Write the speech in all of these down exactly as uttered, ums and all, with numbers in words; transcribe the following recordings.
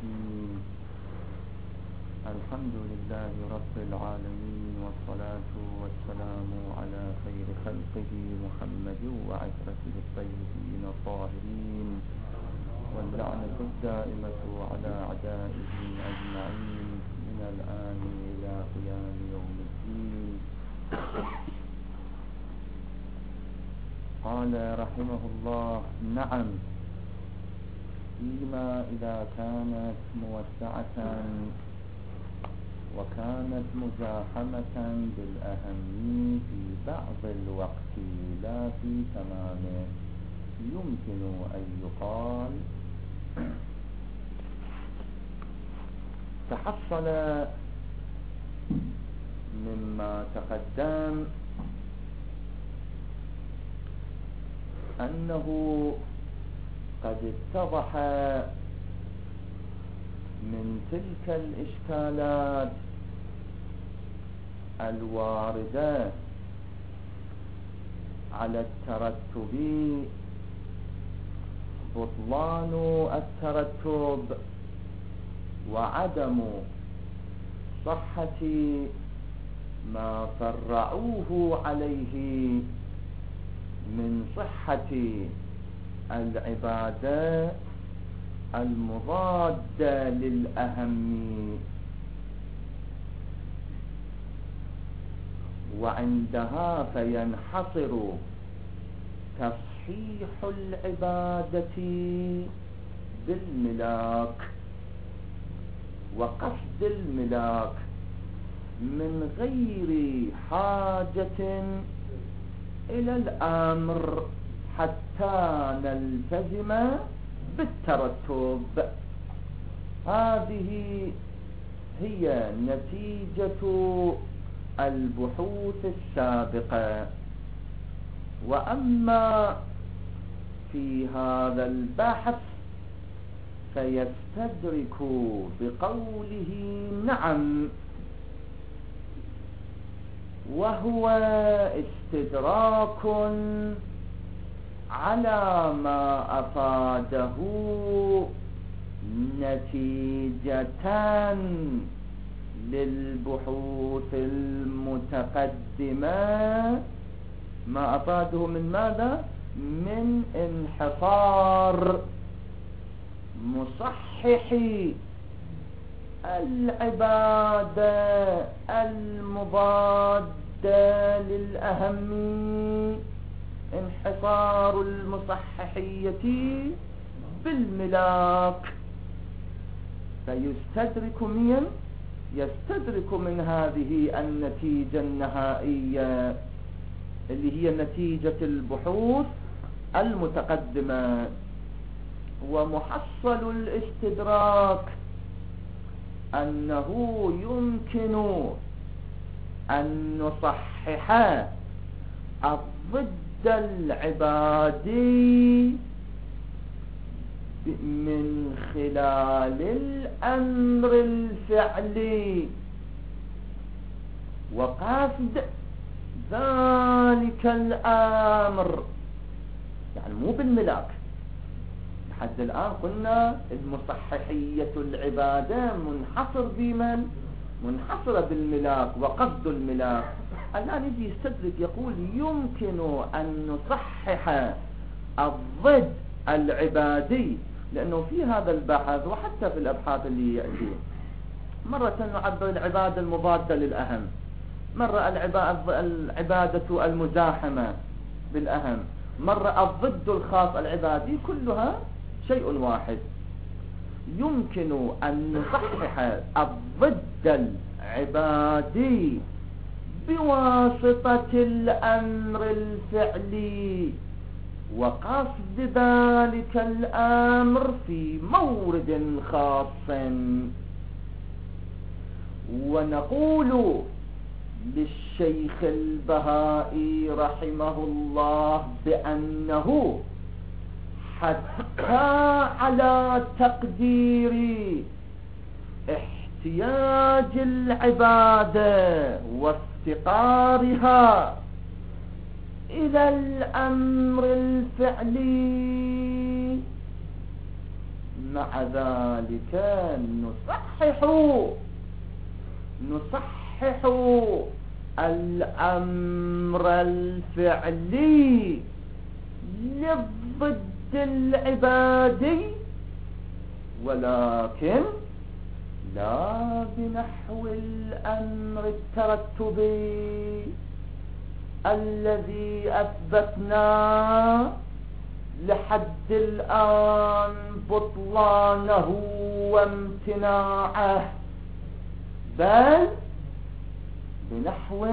الرحيم. الحمد لله رب العالمين، والصلاة والسلام على خير خلقه محمد وعترته الطيبين الطاهرين، واللعنة الدائمة على أعدائه أجمعين من الآن إلى قيام يوم الدين. قال رحمه الله: نعم، فيما إذا كانت موسعة وكانت مزاحمة بالأهم في بعض الوقت لا في تمامه، يمكن أن يقال تحصل مما تقدم أنه قد اتضح من تلك الإشكالات الواردة على الترتب بطلان الترتب وعدم صحة ما فرعوه عليه من صحة العبادة المضادة للأهم، وعندها فينحصر تصحيح العبادة بالملاك وقصد الملاك من غير حاجة إلى الأمر حتى نلتزم بالترتب. هذه هي نتيجة البحوث السابقة. وأما في هذا البحث فيستدرك بقوله نعم، وهو استدراك على ما أفاده نتيجة للبحوث المتقدمة. ما أفاده من ماذا؟ من انحصار مصحح العبادة المضادة للأهم، انحصار المصححية بالملاك. فيستدرك من يستدرك من هذه النتيجة النهائية اللي هي نتيجة البحوث المتقدمة. ومحصل الاستدراك أنه يمكن أن نصحح الضد العبادي من خلال الأمر الفعلي وقصد ذلك الأمر، يعني مو بالملاك. لحد الآن قلنا المصححية العبادة منحصر بمن؟ منحصرة بالملاك وقصد الملاك. الآن يجي يستدرك يقول يمكن أن نصحح الضد العبادي، لأنه في هذا البحث وحتى في الأبحاث اللي يأتي مرة نعبر العبادة المضادة للأهم، مرة العبادة المزاحمة بالأهم، مرة الضد الخاص العبادي، كلها شيء واحد. يمكن أن نصحح الضد العبادي بواسطة الأمر الفعلي وقصد ذلك الأمر في مورد خاص. ونقول للشيخ البهائي رحمه الله بأنه حتى على تقدير احتياج العبادة وافتقارها إلى الأمر الفعلي مع ذلك نصحح نصحح الأمر الفعلي للضد العبادي، ولكن لا بنحو الأمر الترتبي الذي أثبتنا لحد الآن بطلانه وامتناعه، بل بنحو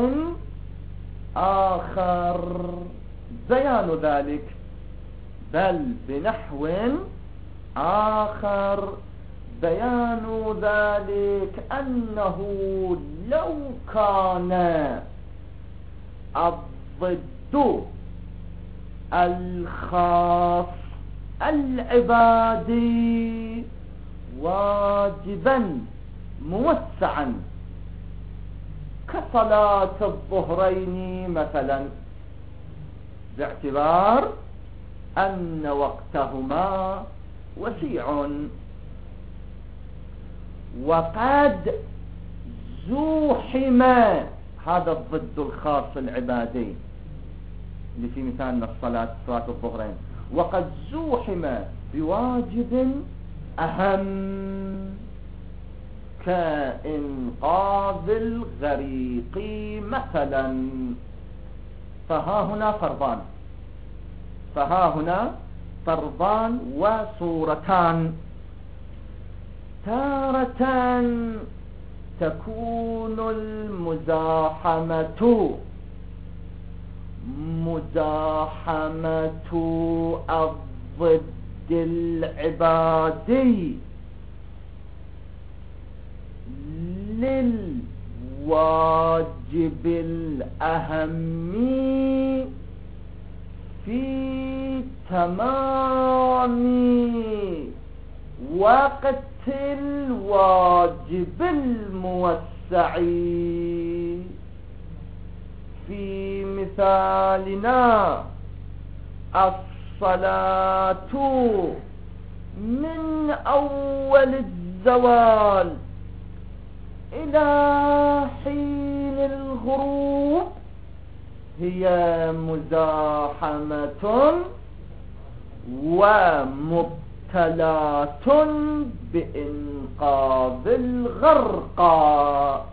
آخر بيان ذلك بل بنحو آخر بيان ذلك أنه لو كان الضد الخاص العبادي واجبا موسعا كصلاة الظهرين مثلا، باعتبار أن وقتهما وسيع، وقد زوحم هذا الضد الخاص العبادي اللي في مثالنا الصلاة صلاة الظهرين، وقد زوحم بواجب أهم كإنقاذ الغريق مثلا. فها هنا فرضان فها هنا فرضان وصورتان. تارة تكون المزاحمة مزاحمة الضد العبادي للواجب الأهم في تمام وقت الواجب الموسع. في مثالنا الصلاة من أول الزوال إلى حين الغروب هي مزاحمة ومبتلاة بإنقاذ الغرقى.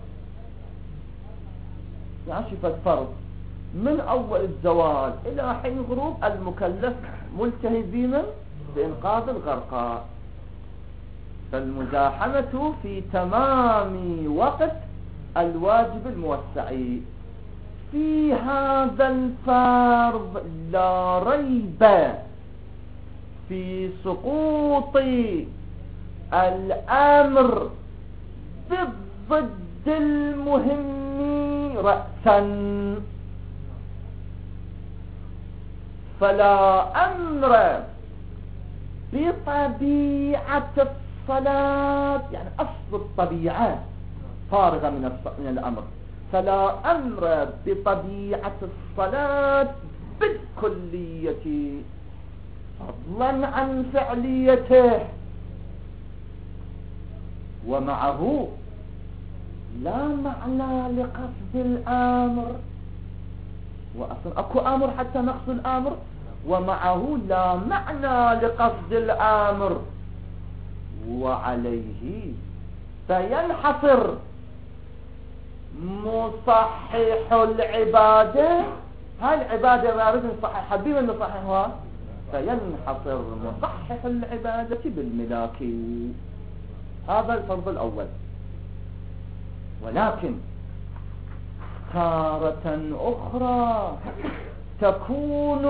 يعني شفت فرض من أول الزوال إلى حين الغروب المكلف ملتهي بمن؟ بإنقاذ الغرقى. فالمزاحمة في تمام وقت الواجب الموسع. في هذا الفرض لا ريب في سقوط الأمر بالضد المهم رأسا، فلا أمر بطبيعة الصلاة، يعني أصل الطبيعة فارغة من الأمر، فلا أمر بطبيعة الصلاة بالكلية فضلا عن فعليته. ومعه لا معنى لقصد الآمر، وأصلا أكو آمر حتى نقصد الآمر، ومعه لا معنى لقصد الآمر، وعليه فينحصر مصحح العبادة. هاي العبادة ما أريد نصححها بمن نصححها؟ فينحصر مصحح العبادة بالملاك. هذا الفرض الأول. ولكن تارة أخرى تكون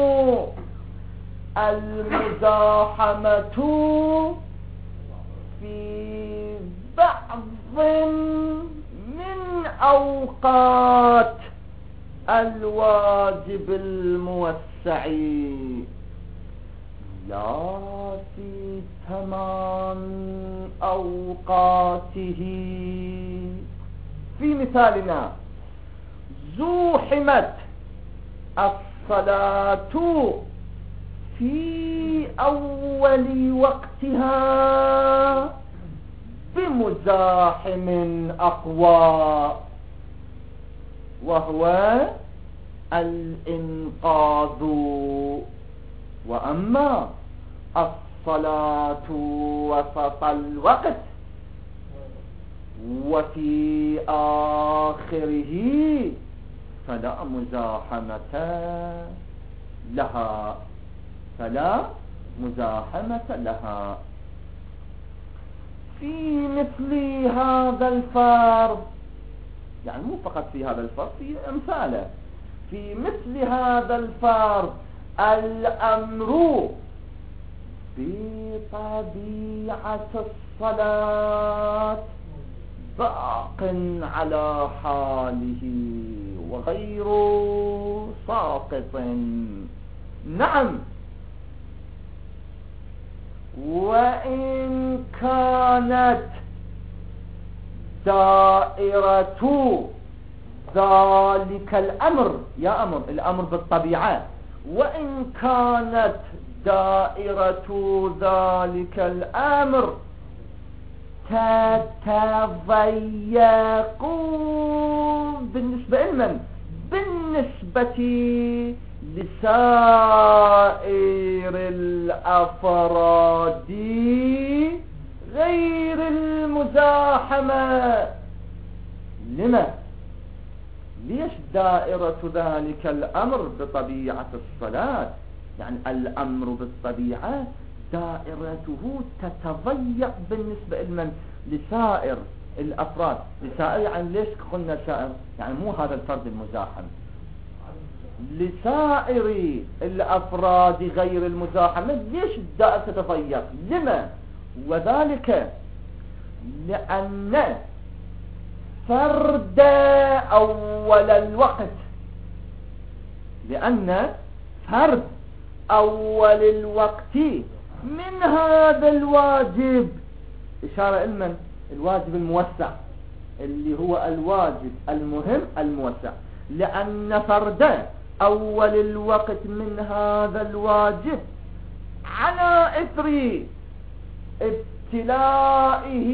المزاحمة في بعض من أوقات الواجب الموسع لا في تمام أوقاته. في مثالنا زوحمت الصلاة في أول وقتها بمزاحم أقوى، وهو الإنقاذ. وأما الصلاة وسط الوقت وفي آخره فلا مزاحمة لها، فلا مزاحمة لها. في مثل هذا الفرض، يعني مو فقط في هذا الفرض، في أمثاله، في مثل هذا الفرض الأمر بطبيعة الصلاة باق على حاله وغير ساقط. نعم، وإن كانت دائرة ذلك الأمر، يا أمر الأمر بالطبيعة، وإن كانت دائرة ذلك الأمر تتضيق بالنسبة لمن؟ بالنسبة لسائر الأفراد غير المزاحمة. لما؟ ليش دائرة ذلك الأمر بطبيعة الصلاة؟ يعني الأمر بالطبيعة دائرته تتضيق بالنسبة لمن؟ لسائر الأفراد. لسائر يعني ليش قلنا سائر؟ يعني مو هذا الفرد المزاحم، لسائر الأفراد غير المزاحمة. ليش الدائرة تتضيق؟ لما؟ وذلك لأن فرد أول الوقت، لأن فرد أول الوقت من هذا الواجب، إشارة إلمن؟ الواجب الموسع، اللي هو الواجب المهم الموسع. لأن فرد أول الوقت من هذا الواجب على إثر ابتلائه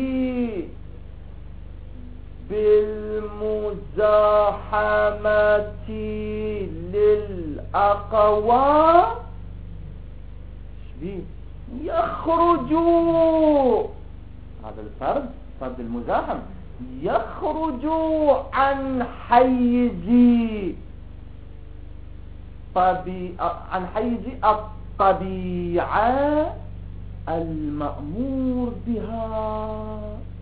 بالمزاحمة للأقوى يخرج، هذا الفرد فرد المزاحم يخرج عن حيز طبي... عن حيز الطبيعة المأمور بها.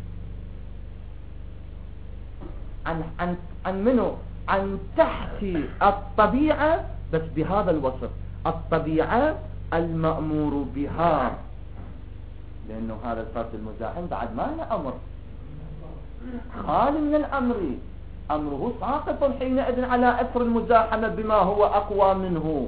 عن عن عن منه؟ عن تحت الطبيعة، بس بهذا الوصف، الطبيعة المأمور بها. لأنه هذا الفرد المزاحم بعد ما له أمر، خالي من الأمر، أمره ساقط حينئذ على أثر المزاحمة بما هو أقوى منه.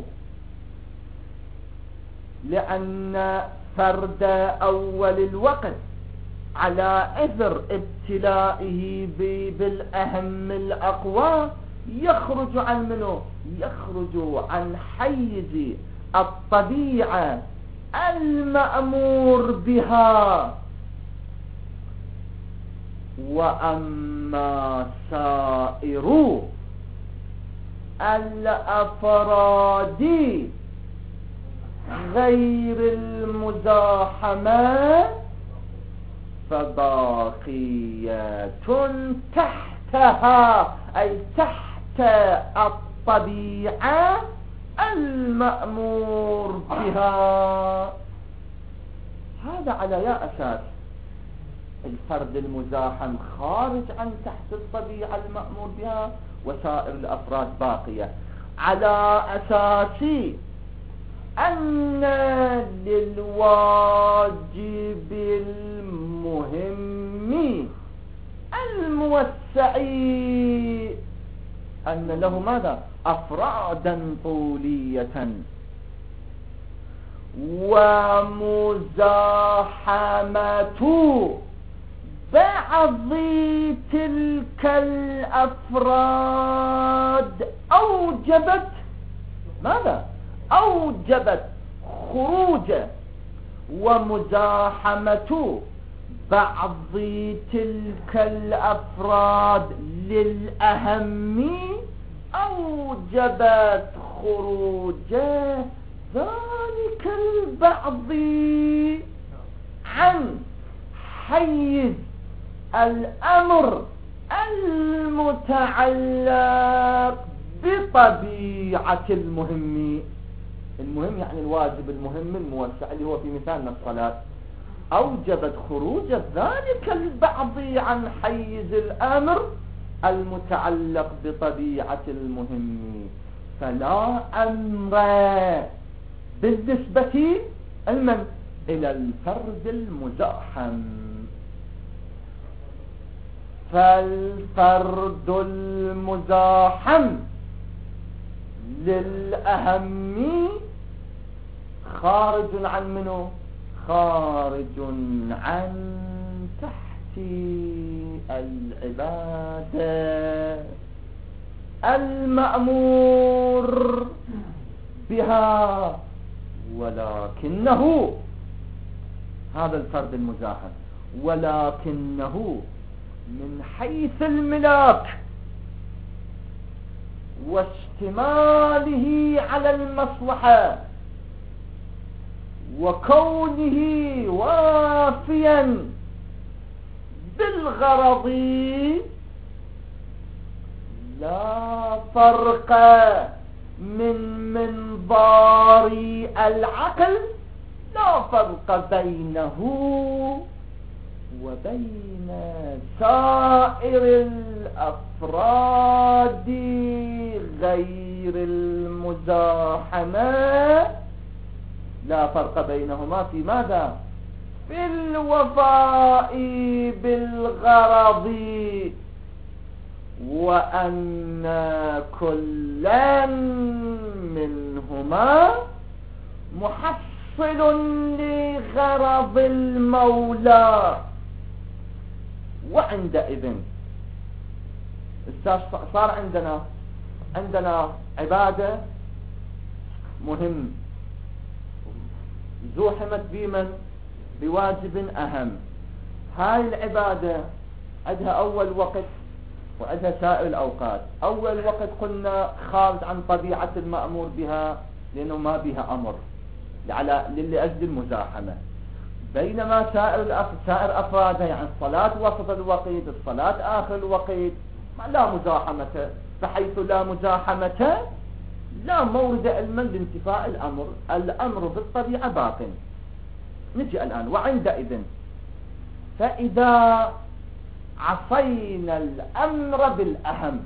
لأن فرد أول الوقت على أثر ابتلائه بالأهم الأقوى يخرج عن منه؟ يخرج عن حيز الطبيعة المأمور بها. وأما سائر الأفراد غير المزاحمة فباقية تحتها، أي تحت الطبيعة المأمور بها. هذا على يا أساس الفرد المزاحم خارج عن تحت الطبيعة المأمور بها، وسائر الأفراد باقية، على أساس أن للواجب المهم الموسع أن له ماذا؟ أفرادا طولية، ومزاحمة بعض تلك الأفراد أوجبت ماذا؟ أوجبت خروج ومزاحمة بعض تلك الأفراد للأهم أوجبت خروج ذلك البعض عن حيز الأمر المتعلق بطبيعة المهم. المهم يعني الواجب المهم الموسع اللي هو في مثالنا الصلاة. أوجبت خروج ذلك البعض عن حيز الأمر المتعلق بطبيعة المهم، فلا أمر بالنسبة المن إلى الفرد المزاحم. فالفرد المزاحم للأهم خارج عن منه، خارج عن تحت العبادة المأمور بها، ولكنه هذا الفرد المزاحم ولكنه من حيث الملاك واشتماله على المصلحة وكونه وافيا بالغرض لا فرق من منظار العقل، لا فرق بينه وبين سائر الأفراد غير المزاحمة، لا فرق بينهما في ماذا؟ في الوفاء بالغرض، وأن كلا منهما محصل لغرض المولى. وعندئذ صار عندنا عندنا عبادة مهم زوحمت بمن؟ بواجب أهم. هاي العبادة عندها أول وقت وعندها سائر الأوقات. أول وقت قلنا خارج عن طبيعة المأمور بها لأنه ما بها أمر على لأجل المزاحمة، بينما سائر سائر أفرادها يعني الصلاة وسط الوقت، الصلاة آخر الوقت لا مزاحمة، بحيث لا مزاحمة لا مورد علما لانتفاء الأمر، الأمر بالطبيعة باطن. نجي الآن وعندئذ فإذا عصينا الأمر بالأهم،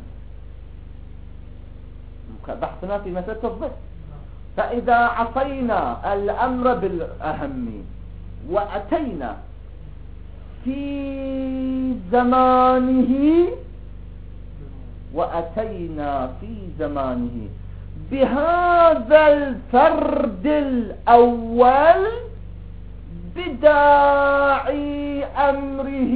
بحثنا في مسألة الضد، فإذا عصينا الأمر بالأهم وأتينا في زمانه وأتينا في زمانه بهذا الفرد الأول بداعي أمره.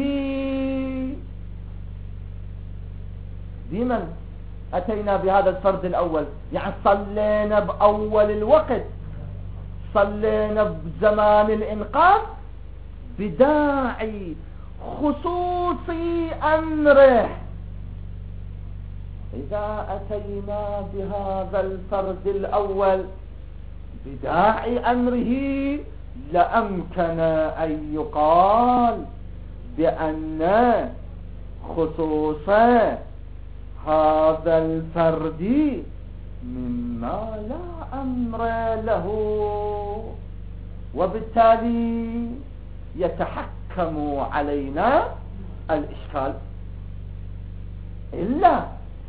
بمن أتينا بهذا الفرد الأول؟ يعني صلينا بأول الوقت، صلينا بزمان الإنقاذ بداعي خصوص أمره. إذا أتينا بهذا الفرد الأول بداعي أمره لأمكن أن يقال بأن خصوص هذا الفرد مما لا أمر له، وبالتالي يتحكم علينا الإشكال. إلا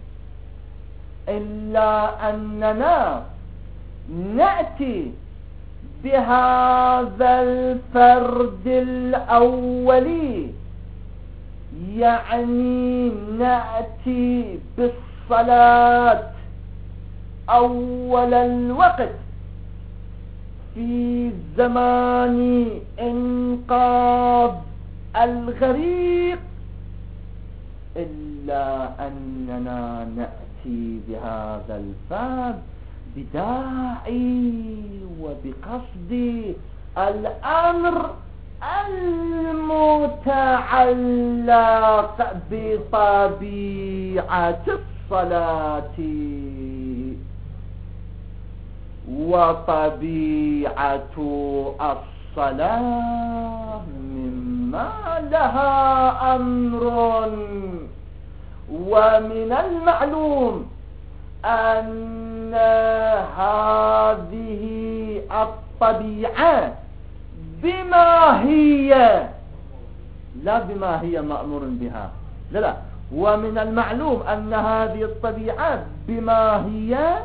إلا أننا نأتي بهذا الفرد الأولي، يعني نأتي بالصلاة أول الوقت في زمان إنقاذ الغريق، إلا أننا نأتي بهذا الفرد بداعي وبقصد الأمر المتعلق بطبيعة الصلاة، وطبيعة الصلاة مما لها أمر. ومن المعلوم أن هذه الطبيعة بما هي، لا بما هي مأمور بها، لا لا، ومن المعلوم أن هذه الطبيعة بما هي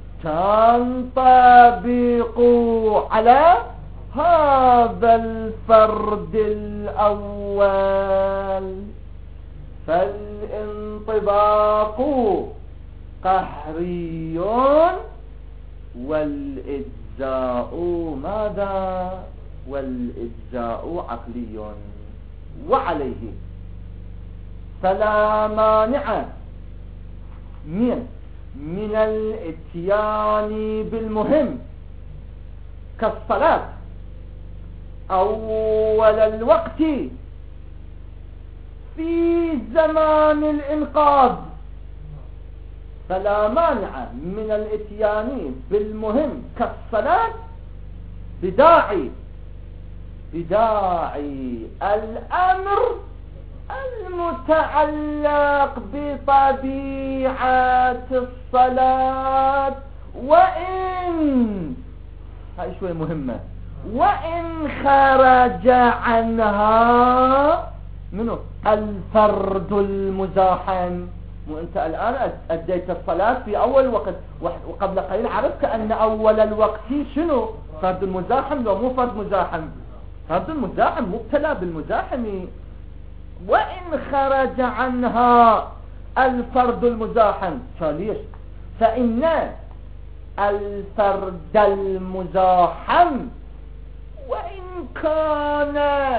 تنطبق على هذا الفرد الأول، فالانطباق قهري والإجزاء ماذا؟ والإجزاء عقلي. وعليه فلا مانع من من الاتيان بالمهم كالصلاة أول الوقت في زمان الإنقاذ، فلا مانع من الاتيان بالمهم كالصلاة بداعي بداعي الأمر المتعلق بطبيعة الصلاة، وإن هاي شوي مهمة، وإن خرج عنها منه الفرد المزاحم. مو أنت الآن أديت الصلاة في أول وقت، وقبل قليل عرفت أن أول الوقت شنو؟ فرد المزاحم لو مو فرد مزاحم، فرد المزاحم مبتلى بالمزاحم. وإن خرج عنها الفرد المزاحم، فليش؟ فإن الفرد المزاحم وإن كان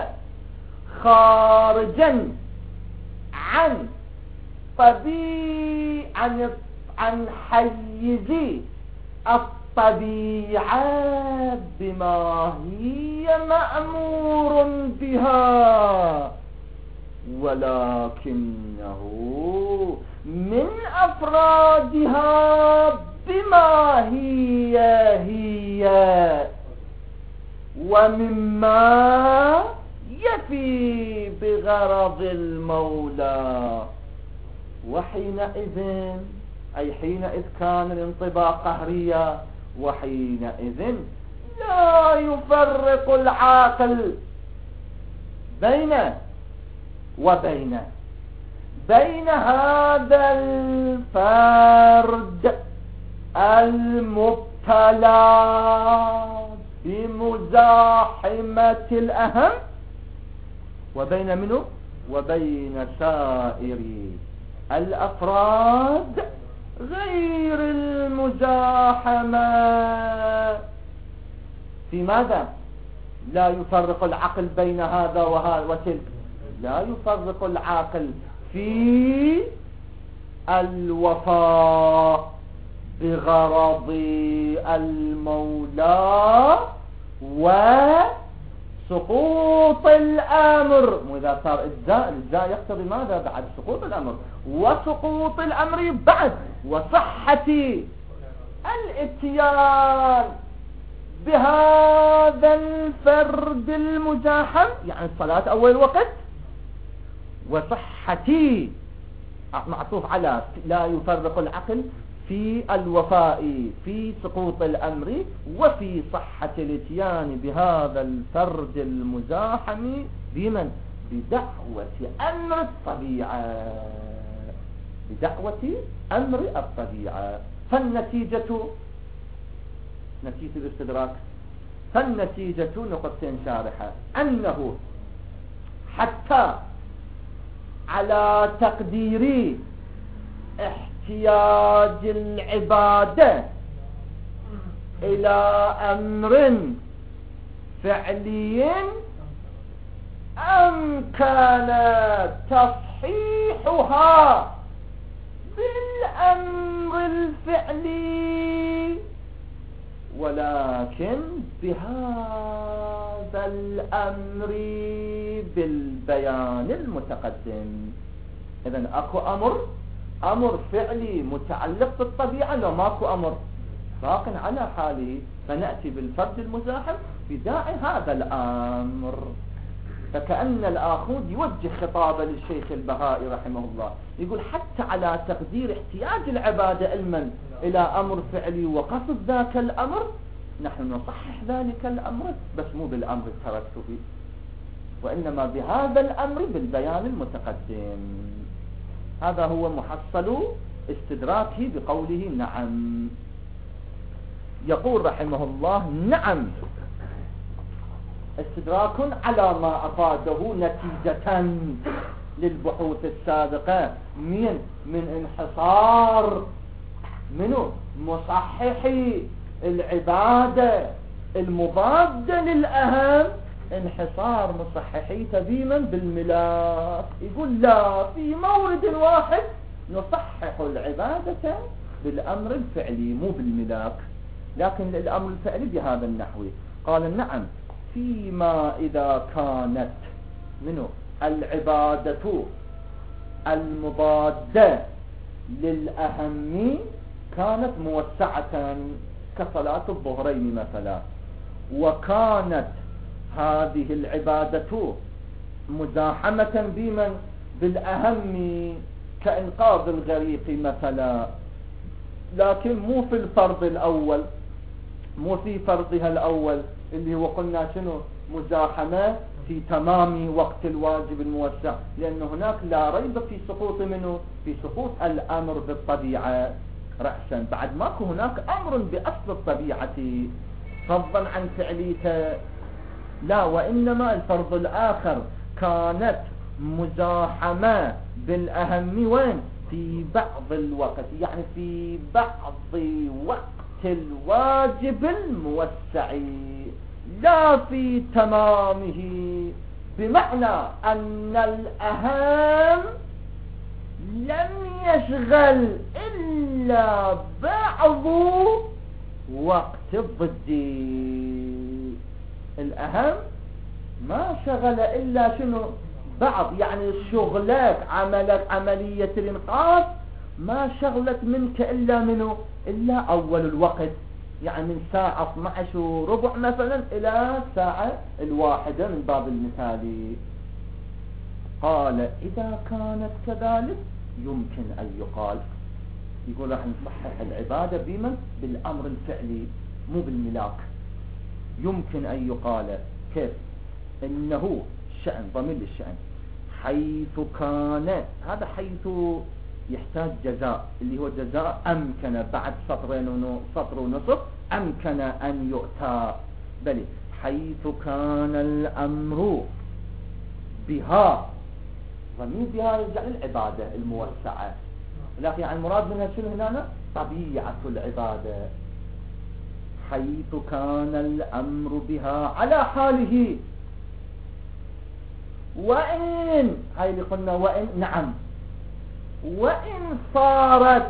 خارجا عن طبيعي عن عن حيز الطبيعة بما هي مأمور بها، ولكنه من أفرادها بما هي هي، ومما يفي بغرض المولى. وحينئذ أي حينئذ كان الانطباق قهريا، وحينئذ لا يفرق العاقل بين وبين بين هذا الفرد المبتلى بمزاحمة الأهم وبين منه وبين سائر الأفراد غير المزاحمة. في ماذا؟ لا يفرق العقل بين هذا وهذا وتلك، لا يفرق العاقل في الوفاء بغرض المولى وسقوط الأمر. وإذا صار إجزاء، الإجزاء يقتضي ماذا؟ بعد سقوط الأمر، وسقوط الأمر بعد، وصحة الاتيان بهذا الفرد المزاحم، يعني الصلاة أول وقت، وصحة معطوف على لا يفرق العقل في الوفاء في سقوط الأمر، وفي صحة الاتيان بهذا الفرد المزاحم بمن؟ بدعوة أمر الطبيعة، بدعوة أمر الطبيعة. فالنتيجة نتيجة الاستدراك، فالنتيجة نقطتين شارحة، أنه حتى على تقدير احتياج العبادة إلى أمر فعلي أمكن تصحيحها بالأمر الفعلي، ولكن بهذا الأمر بالبيان المتقدم. إذن أكو أمر أمر فعلي متعلق بالطبيعة، لو ماكو أمر باق على حاله، فنأتي بالفرد المزاحم بداعي هذا الأمر. فكأن الآخوذ يوجه خطابه للشيخ البهائي رحمه الله، يقول حتى على تقدير احتياج العبادة علما إلى أمر فعلي وقصد ذاك الأمر، نحن نصحح ذلك الأمر بس مو بالأمر الترتبي، وإنما بهذا الأمر بالبيان المتقدم. هذا هو محصل استدراكه بقوله نعم. يقول رحمه الله نعم استدراك على ما أفاده نتيجة للبحوث السابقة من من انحصار منه مصححي العبادة المضادة للأهم، انحصار مصححي تبيما بالملاك. يقول لا، في مورد واحد نصحح العبادة بالأمر الفعلي مو بالملاك، لكن الأمر الفعلي بهذا النحو. قال نعم فيما إذا كانت منه العبادة المضادة للأهم كانت موسعة كصلاة الظهرين مثلا، وكانت هذه العبادة مزاحمة بمن بالأهم كإنقاذ الغريق مثلا، لكن مو في الفرض الأول، مو في فرضها الأول اللي هو قلنا شنو مزاحمة في تمام وقت الواجب الموسع، لأن هناك لا ريب في سقوط منه في سقوط الأمر بالطبيعة رأسا، بعد ماكو هناك أمر بأصل الطبيعة فضلا عن فعليته، لا، وإنما الفرض الآخر كانت مزاحمة بالأهم وين في بعض الوقت، يعني في بعض وقت الواجب الموسع لا في تمامه، بمعنى أن الأهم لم يشغل إلا بعض وقت الضدي. الأهم ما شغل إلا شنو بعض، يعني شغلك عملك عملية الإنقاذ ما شغلت منك إلا منه إلا أول الوقت، يعني من ساعة اثني عشر وربع مثلا إلى ساعة الواحدة من باب المثالي. قال إذا كانت كذلك يمكن أن يقال، يقول راح نصحح العبادة بمن بالأمر الفعلي مو بالملاك. يمكن أن يقال كيف؟ إنه شأن ضمير للشأن حيث كان، هذا حيث يحتاج جزاء اللي هو جزاء أمكن بعد سطرين ونصف سطر ونصف أمكن أن يؤتى، بل حيث كان الأمر بها، ضمير بها يرجع للعبادة الموسعة، لكن يعني المراد منها شنو هنا طبيعة العبادة. حيث كان الأمر بها على حاله، وإن هاي اللي قلنا وإن نعم وإن صارت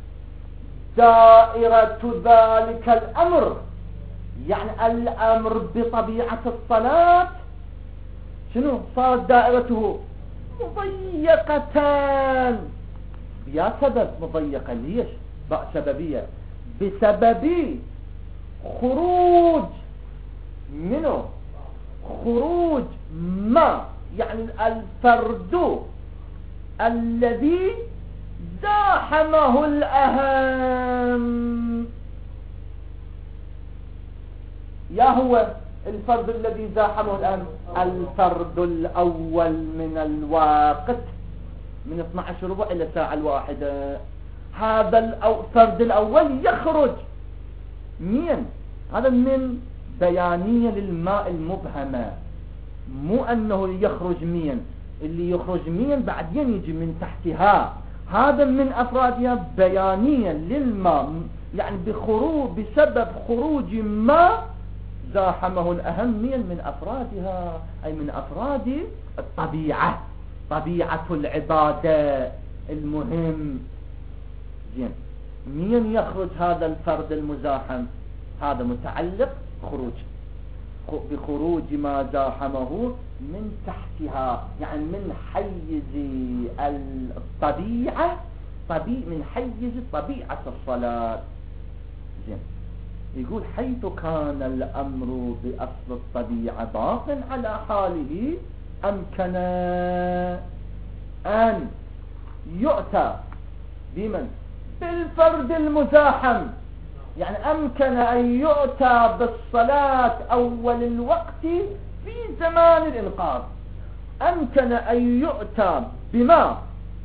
دائرة ذلك الأمر، يعني الأمر بطبيعة الصلاة شنو صارت دائرته مضيقة، يا سبب مضيقة ليش بقى سببية؟ بسبب خروج منه خروج ما، يعني الفرد الذي زاحمه الأهم، يا هو الفرد الذي زاحمه الأهم الفرد الأول من الوقت من اثني عشر ربع إلى ساعة الواحدة. هذا الفرد الأول يخرج مين؟ هذا من بيانية للماء المبهمة، مو أنه يخرج مين، اللي يخرج مين بعدين يجي من تحتها، هذا من أفرادها بيانية للماء، يعني بخروج بسبب خروج ما زاحمه الأهمية من أفرادها، أي من أفراد الطبيعة، طبيعة العبادة المهم. زين، مين يخرج هذا الفرد المزاحم؟ هذا متعلق خروج بخروج ما زاحمه من تحتها، يعني من حيز الطبيعة، طبيع من حيز طبيعة الصلاة. زين، يقول حيث كان الأمر بأصل الطبيعة باق على حاله أمكن أن يؤتى بمن؟ بالفرد المزاحم. يعني أمكن أن يؤتى بالصلاة أول الوقت في زمان الإنقاذ، أمكن أن يؤتى بما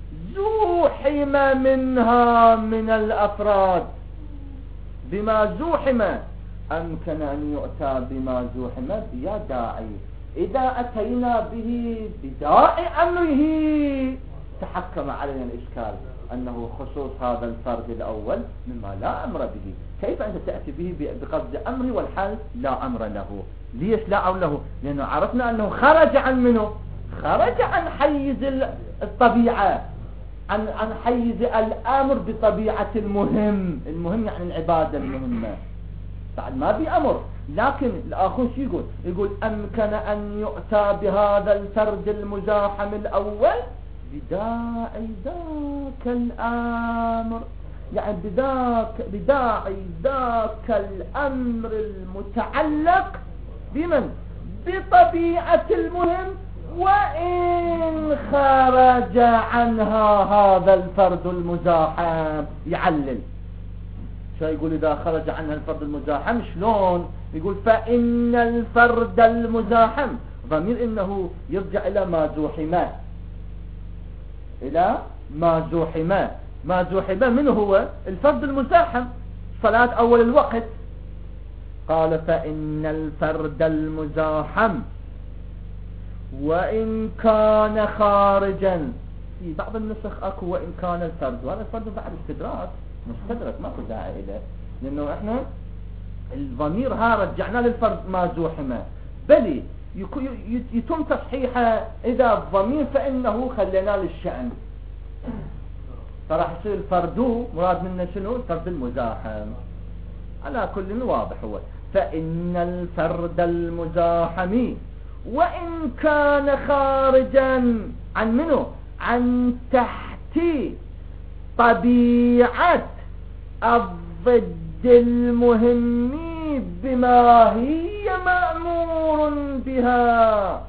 زوحم منها من الأفراد، بما زوحم، أمكن أن يؤتى بما زوحم بيا داعي. إذا أتينا به بداعي أمره تحكم علينا الإشكال أنه خصوص هذا الفرد الأول مما لا أمر به. كيف أنت تأتي به بقصد أمر والحال لا أمر له؟ ليش لا أمر له؟ لأنه عرفنا أنه خرج عن منه، خرج عن حيز الطبيعة، عن عن حيز الأمر بطبيعة المهم. المهم يعني العبادة المهمة، بعد ما بأمر. لكن الآخر شو يقول؟ يقول أمكن أن يؤتى بهذا الفرد المزاحم الأول بداعي ذاك الأمر، يعني بذاك بداعي ذاك الأمر المتعلق بمن؟ بطبيعة المهم، وإن خرج عنها هذا الفرد المزاحم. يعلل شو يقول؟ إذا خرج عنها الفرد المزاحم شلون؟ يقول فإن الفرد المزاحم، ضمير إنه يرجع إلى ما زوحم، إلى ما زوحم. ما زوحم من هو؟ الفرد المزاحم، صلاة أول الوقت. قال فإن الفرد المزاحم وإن كان خارجا، في بعض النسخ أكو وإن كان الفرد، وهذا الفرد بعد استدراك، مستدرك ماكو داعي إليه، لأنه إحنا الضمير ها رجعنا للفرد ما زوحم، بل يتم تصحيحه إذا الضمير فإنه خلينا للشأن، فراح يصير الفرد مراد منه شنو؟ الفرد المزاحم. على كل واضح هو فإن الفرد المزاحم وإن كان خارجا عن منه؟ عن تحت طبيعة الضد المهم بما هي مأمور بها،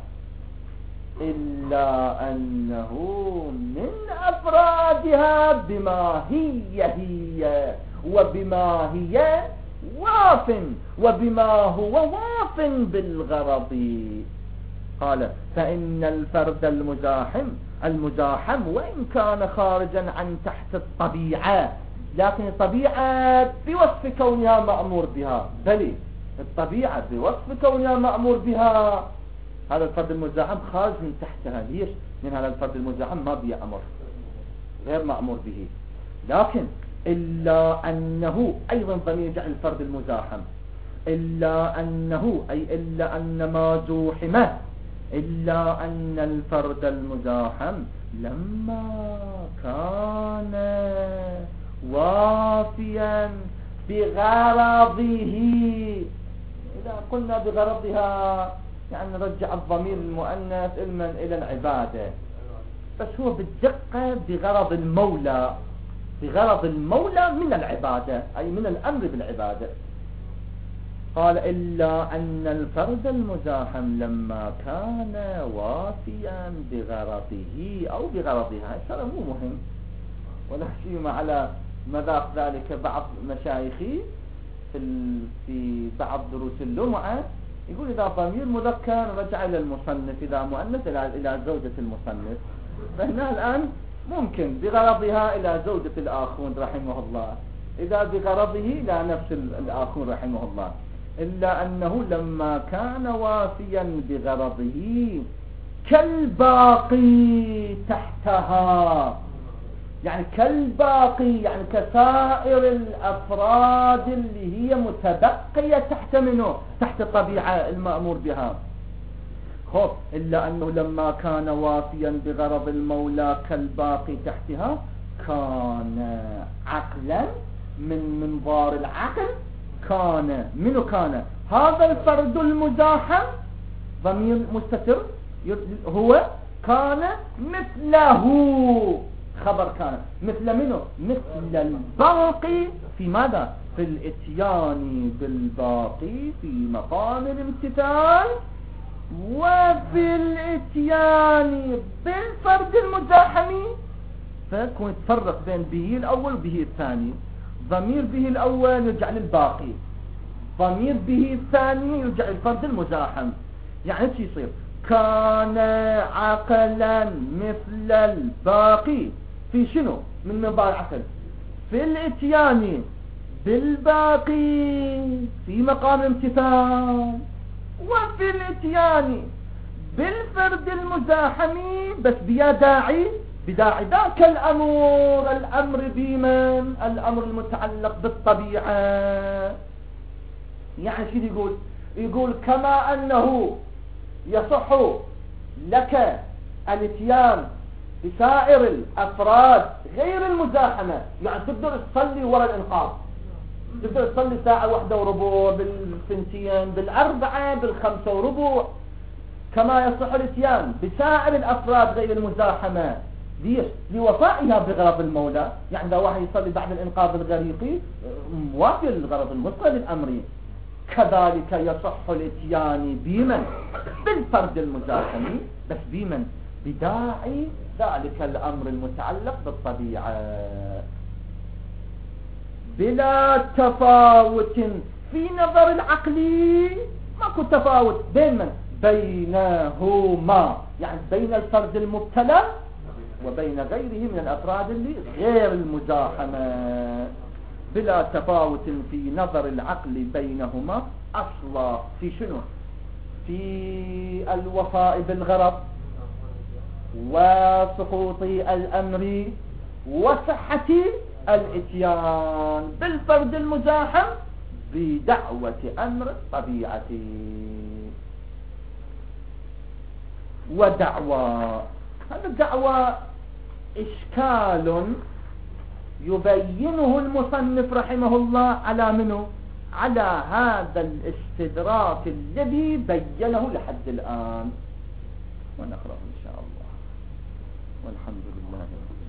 إلا أنه من أفرادها بما هي هي وبما هي واف وبما هو واف بالغرض. قال فإن الفرد المزاحم المزاحم وإن كان خارجا عن تحت الطبيعة، لكن الطبيعة بوصف كونها مأمور بها، بل الطبيعة بوصف كونها مأمور بها، هذا الفرد المزاحم خارج من تحتها. ليش؟ من هذا الفرد المزاحم ما بيأمر، غير مأمور به. لكن إلا أنه أيضا ضمير جعل الفرد المزاحم، إلا أنه أي إلا أن ما زوحمه، إلا أن الفرد المزاحم لما كان وافيا بغرضه، إذا قلنا بغرضها يعني نرجع الضمير المؤنث علما إلى العبادة، بس هو بالدقة بغرض المولى، بغرض المولى من العبادة، أي من الأمر بالعبادة. قال إلا أن الفرد المزاحم لما كان وافيا بغرضه أو بغرضها، هذا مو مهم ولا شيء على مذاق ذلك. بعض مشايخي في في بعض دروس اللمعة يقول إذا ضمير مذكر رجع إلى المصنف، إذا مؤنث إلى إلى زوجة المصنف. فهنا الآن ممكن بغرضها إلى زوجة الآخون رحمه الله، إذا بغرضه إلى نفس الآخون رحمه الله. إلا أنه لما كان وافيا بغرضه كالباقي تحتها، يعني كالباقي يعني كسائر الأفراد اللي هي متبقية تحت منه، تحت الطبيعة المأمور بها. خب إلا أنه لما كان وافيا بغرض المولى كالباقي تحتها، كان عقلا من منظار العقل، كان منه كان هذا الفرد المزاحم ضمير مستتر هو كان مثله، خبر كان مثل منه، مثل الباقي في ماذا؟ في الاتيان بالباقي في مقام الامتثال، وفي الاتيان بالفرد المزاحم. فكون تفرق بين به الاول وبه الثاني. ضمير به الاول يرجع للباقي، ضمير به الثاني يرجع للفرد المزاحم. يعني ايش يصير؟ كان عقلا مثل الباقي في شنو من مضار العقل؟ في الاتيان بالباقي في مقام امتثال، وفي الاتيان بالفرد المزاحم بس بيا داعي بداعي ذاك الامر. الامر بمن؟ الامر المتعلق بالطبيعة. يعني شو يقول؟ يقول كما انه يصح لك الاتيان بسائر الافراد غير المزاحمة، يعني تقدر تصلي وراء الانقاذ، تقدر تصلي ساعة واحدة وربع، بالثنتين، بالاربعة، بالخمسة وربع، كما يصح الاتيان بسائر الافراد غير المزاحمة. ليش؟ لوفائها بغرض المولى. يعني اذا واحد يصلي بعد الانقاذ الغريقي موافق الغرض المطلق للامر. كذلك يصح الاتيان بمن؟ بالفرد المزاحم، بس بمن؟ بداعي ذلك الامر المتعلق بالطبيعة، بلا تفاوت في نظر العقل. ماكو تفاوت بين من؟ بينهما، يعني بين الفرد المبتلى وبين غيره من الافراد اللي غير المزاحمة. بلا تفاوت في نظر العقل بينهما اصلا في شنو؟ في الوفاء بالغرض وسقوط الامر وصحة الاتيان بالفرد المزاحم بدعوة امر الطبيعة. ودعوى، هذا الدعوى اشكال يبينه المصنف رحمه الله على منه؟ على هذا الاستدراك الذي بينه لحد الآن، ونقرأ إن شاء الله. والحمد لله.